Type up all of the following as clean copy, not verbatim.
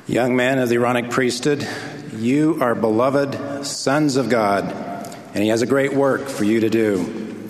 Young men of the Aaronic priesthood, you are beloved sons of God, and He has a great work for you to do.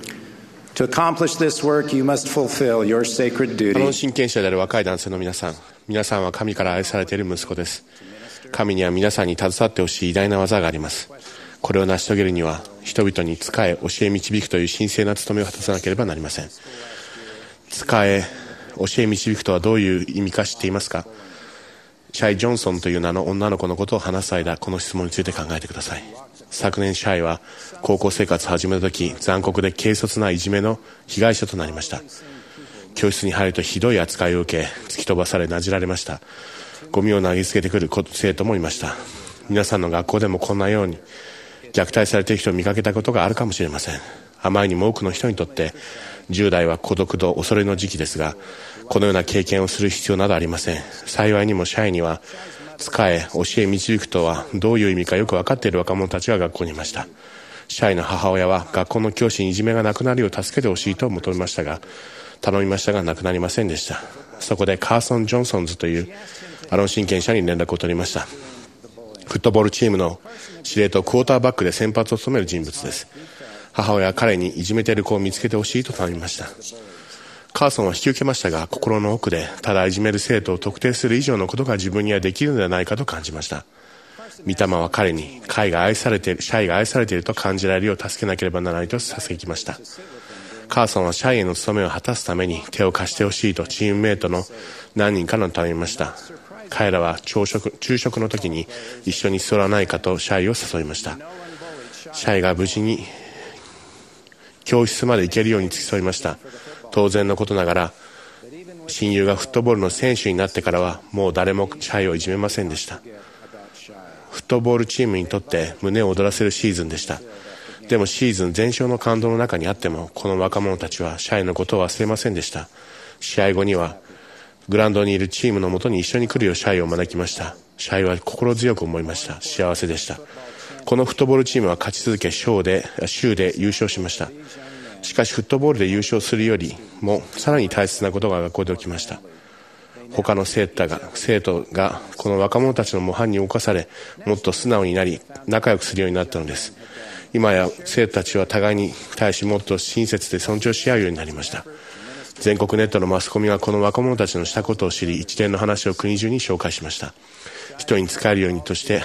To accomplish this work, you must fulfill your sacred duty. 親権者である若い男性の皆さんは神から愛されている息子です。神には皆さんに携わってほしい偉大な技があります。これを成し遂げるには、人々に仕え、教え導くという神聖な務めを果たさなければなりません。仕え、教え導くとはどういう意味か知っていますか？シャイ・ジョンソンという名の女の子のことを話す間、この質問について考えてください。昨年シャイは高校生活を始めた時、残酷で軽率ないじめの被害者となりました。教室に入るとひどい扱いを受け、突き飛ばされなじられました。ゴミを投げつけてくる生徒もいました。皆さんの学校でもこんなように虐待されている人を見かけたことがあるかもしれません。あまりにも多くの人にとって10代は孤独と恐れの時期ですが、このような経験をする必要などありません。幸いにもシャイには仕え、教え導くとはどういう意味かよく分かっている若者たちが学校にいました。シャイの母親は学校の教師にいじめがなくなるよう助けてほしいと頼みましたがなくなりませんでした。そこでカーソン・ジョンソンズというアロン親権者に連絡を取りました。フットボールチームの司令塔クォーターバックで先発を務める人物です。母親は彼にいじめている子を見つけてほしいと頼みました。カーソンは引き受けましたが、心の奥でただいじめる生徒を特定する以上のことが自分にはできるのではないかと感じました。御霊は彼にシャイが愛されていると感じられるよう助けなければならないと捧げました。カーソンはシャイへの務めを果たすために手を貸してほしいとチームメイトの何人かの頼みました。彼らは昼食の時に一緒に座らないかとシャイを誘いました。シャイが無事に教室まで行けるように付き添いました。当然のことながら親友がフットボールの選手になってからはもう誰もシャイをいじめませんでした。フットボールチームにとって胸を躍らせるシーズンでした。でもシーズン全勝の感動の中にあっても、この若者たちはシャイのことを忘れませんでした。試合後にはグラウンドにいるチームのもとに一緒に来るようシャイを招きました。シャイは心強く思いました。幸せでした。このフットボールチームは勝ち続け州で優勝しました。しかしフットボールで優勝するよりもさらに大切なことが学校で起きました。他の生徒がこの若者たちの模範に動かされ、もっと素直になり仲良くするようになったのです。今や生徒たちは互いに対しもっと親切で尊重し合うようになりました。全国ネットのマスコミがこの若者たちのしたことを知り、一連の話を国中に紹介しました。人に仕えようとして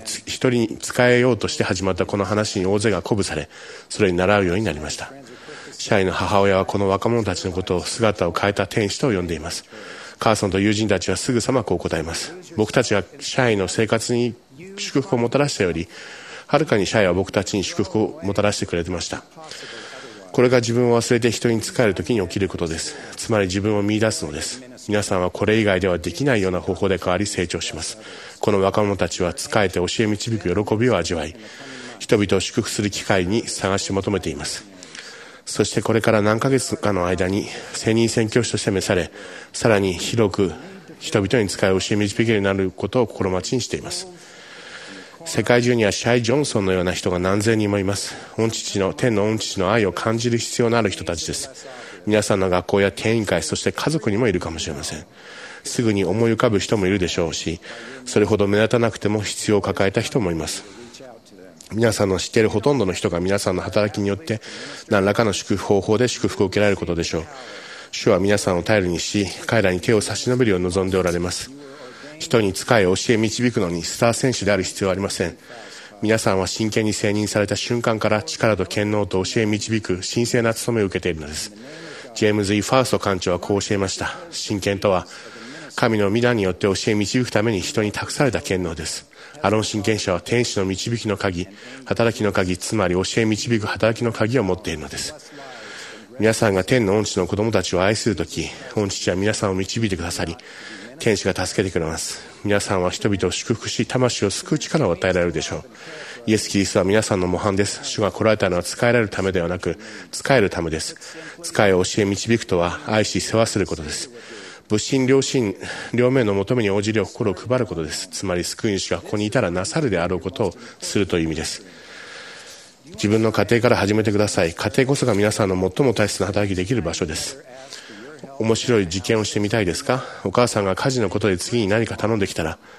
始まったこの話に大勢が鼓舞され、それに倣うようになりました。シャイの母親はこの若者たちのことを姿を変えた天使と呼んでいます。カーソンと友人たちはすぐさまこう答えます。僕たちがシャイの生活に祝福をもたらしたより、はるかにシャイは僕たちに祝福をもたらしてくれてました。これが自分を忘れて人に仕えるときに起きることです。つまり自分を見出すのです。皆さんはこれ以外ではできないような方法で変わり成長します。この若者たちは仕えて教え導く喜びを味わい、人々を祝福する機会に探し求めています。そしてこれから何ヶ月かの間に専任宣教師として召され、さらに広く人々に仕え教え導けるようになることを心待ちにしています。世界中にはシャイ・ジョンソンのような人が何千人もいます。天の御父の愛を感じる必要のある人たちです。皆さんの学校や定員会、そして家族にもいるかもしれません。すぐに思い浮かぶ人もいるでしょうし、それほど目立たなくても必要を抱えた人もいます。皆さんの知っているほとんどの人が皆さんの働きによって何らかの方法で祝福を受けられることでしょう。主は皆さんを頼りにし、彼らに手を差し伸べるよう望んでおられます。人に仕え教え導くのにスター選手である必要はありません。皆さんは真剣に選任された瞬間から力と権能と教え導く神聖な務めを受けているのです。ジェームズ・イ・ファースト館長はこう教えました。真剣とは神の御名によって教え導くために人に託された権能です。アロン親権者は天使の導きの鍵、働きの鍵、つまり教え導く働きの鍵を持っているのです。皆さんが天の御父の子供たちを愛するとき、御父は皆さんを導いてくださり、天使が助けてくれます。皆さんは人々を祝福し、魂を救う力を与えられるでしょう。イエス・キリストは皆さんの模範です。主が来られたのは仕えられるためではなく、仕えるためです。仕えを教え導くとは、愛し世話することです。物心両面の求めに応じる心を配ることです。つまり救い主がここにいたらなさるであろうことをするという意味です。自分の家庭から始めてください。家庭こそが皆さんの最も大切な働きできる場所です。面白い実験をしてみたいですか？お母さんが家事のことで次に何か頼んできたら、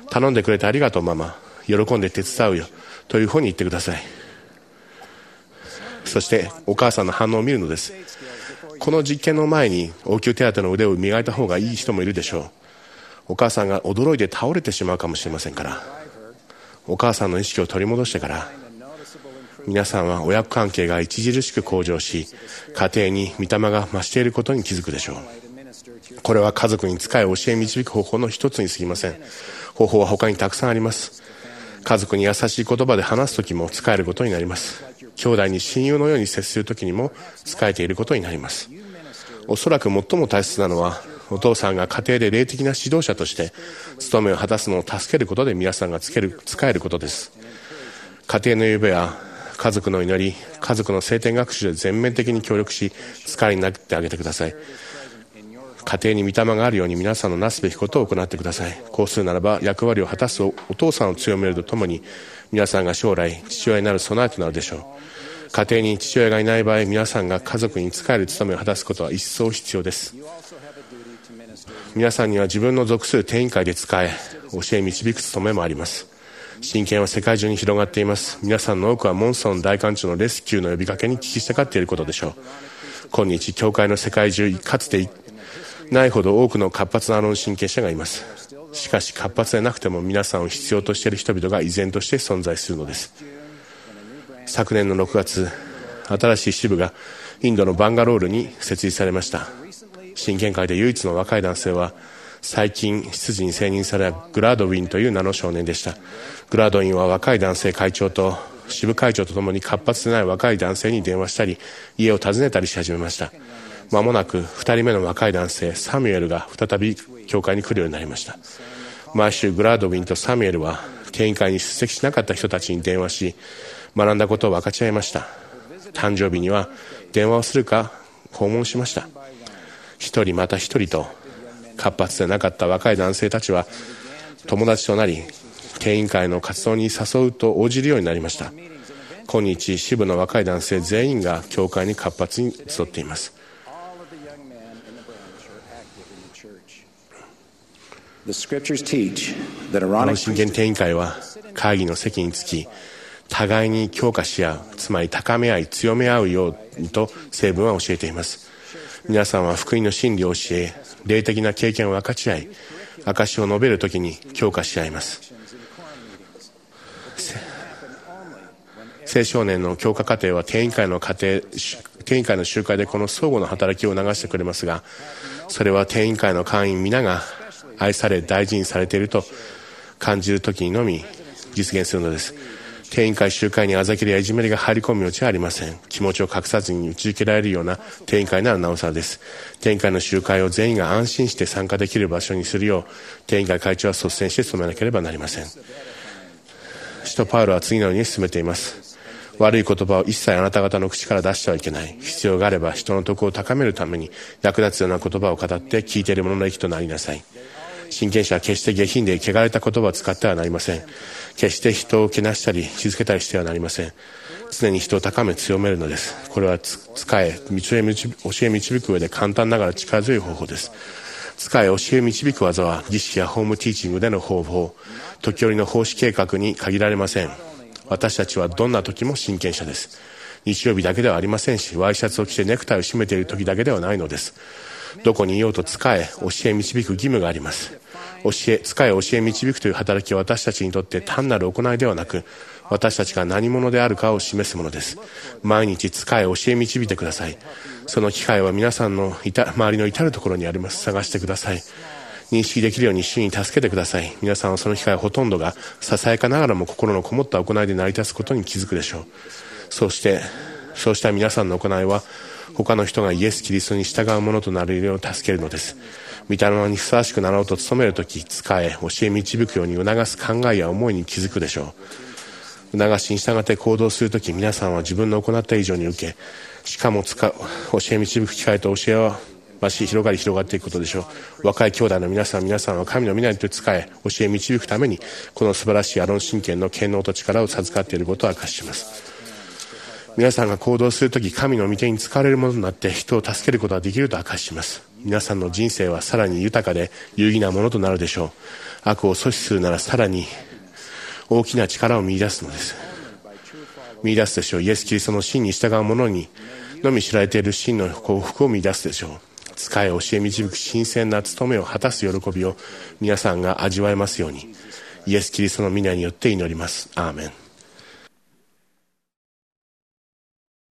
頼んでくれてありがとうママ、喜んで手伝うよというふうに言ってください。そしてお母さんの反応を見るのです。この実験の前に応急手当の腕を磨いた方がいい人もいるでしょう。お母さんが驚いて倒れてしまうかもしれませんから、お母さんの意識を取り戻してから皆さんは親子関係が著しく向上し、家庭に御霊が増していることに気づくでしょう。これは家族に仕え教え導く方法の一つに過ぎません。方法は他にたくさんあります。家族に優しい言葉で話すときも使えることになります。兄弟に親友のように接するときにも使えていることになります。おそらく最も大切なのは、お父さんが家庭で霊的な指導者として務めを果たすのを助けることで皆さんが使えることです。家庭の夕べや家族の祈り、家族の聖典学習で全面的に協力し、使いになってあげてください。家庭に御霊があるように皆さんのなすべきことを行ってください。こうするならば役割を果たすお父さんを強めるとともに、皆さんが将来父親になる備えとなるでしょう。家庭に父親がいない場合、皆さんが家族に仕える務めを果たすことは一層必要です。皆さんには自分の属する定員会で仕え、教え導く務めもあります。真剣は世界中に広がっています。皆さんの多くはモンストン大館長のレスキューの呼びかけに聞き従っていることでしょう。今日教会の世界中、かつてないほど多くの活発なアロン神経者がいます。しかし活発でなくても皆さんを必要としている人々が依然として存在するのです。昨年の6月、新しい支部がインドのバンガロールに設立されました。真剣会で唯一の若い男性は最近執事に選任されたグラドウィンという名の少年でした。グラドウィンは若い男性会長と支部会長とともに活発でない若い男性に電話したり家を訪ねたりし始めました。間もなく2人目の若い男性サミュエルが再び教会に来るようになりました。毎週グラドウィンとサミュエルは定員会に出席しなかった人たちに電話し、学んだことを分かち合いました。誕生日には電話をするか訪問しました。一人また一人と活発でなかった若い男性たちは友達となり、定員会の活動に誘うと応じるようになりました。今日支部の若い男性全員が教会に活発に集っています。この真剣定員会は会議の席につき、互いに強化し合う、つまり高め合い強め合うようにと聖文は教えています。皆さんは福音の真理を教え、霊的な経験を分かち合い、証を述べるときに強化し合います。青少年の強化過程は定員会の集会でこの相互の働きを促してくれますが、それは定員会の会員皆が愛され大事にされていると感じるときにのみ実現するのです。定員会集会にあざきりやいじめりが入り込む余地はありません。気持ちを隠さずに打ち受けられるような定員会ならなおさらです。定員会の集会を全員が安心して参加できる場所にするよう定員会会長は率先して努めなければなりません。使徒パウロは次のように進めています。悪い言葉を一切あなた方の口から出してはいけない。必要があれば人の徳を高めるために役立つような言葉を語って聞いている者の益となりなさい。真剣者は決して下品で汚れた言葉を使ってはなりません。決して人をけなしたり傷つけたりしてはなりません。常に人を高め強めるのです。これは教え導く上で簡単ながら力強い方法です。教え導く技は儀式やホームティーチングでの方法、時折の奉仕計画に限られません。私たちはどんな時も真剣者です。日曜日だけではありませんし、ワイシャツを着てネクタイを締めている時だけではないのです。どこにいようと教え導く義務があります。教え導くという働きは私たちにとって単なる行いではなく、私たちが何者であるかを示すものです。毎日教え導いてください。その機会は皆さんの周りの至るところにあります。探してください。認識できるように主に助けてください。皆さんはその機会ほとんどがささやかながらも心のこもった行いで成り立つことに気づくでしょう。そうした皆さんの行いは他の人がイエス・キリストに従うものとなるよう助けるのです。御霊にふさわしくなろうと努めるとき、教え導くように促す考えや思いに気づくでしょう。促しに従って行動するとき、皆さんは自分の行った以上に受け、しかも教え導く機会と教えは広がっていくことでしょう。若い兄弟の皆さんは神の御名によって教え導くためにこの素晴らしいアロン神権の権能と力を授かっていることを明かします。 皆さんが行動するとき、神の御手に使われるものとなって人を助けることができると明かします。皆さんの人生はさらに豊かで有意義なものとなるでしょう。悪を阻止するならさらに大きな力を見出すのです。見出すでしょう。イエス・キリストの真に従う者にのみ知られている真の幸福を見出すでしょう。使え教え導く新鮮な務めを果たす喜びを皆さんが味わえますように、イエス・キリストの皆によって祈ります。アーメン。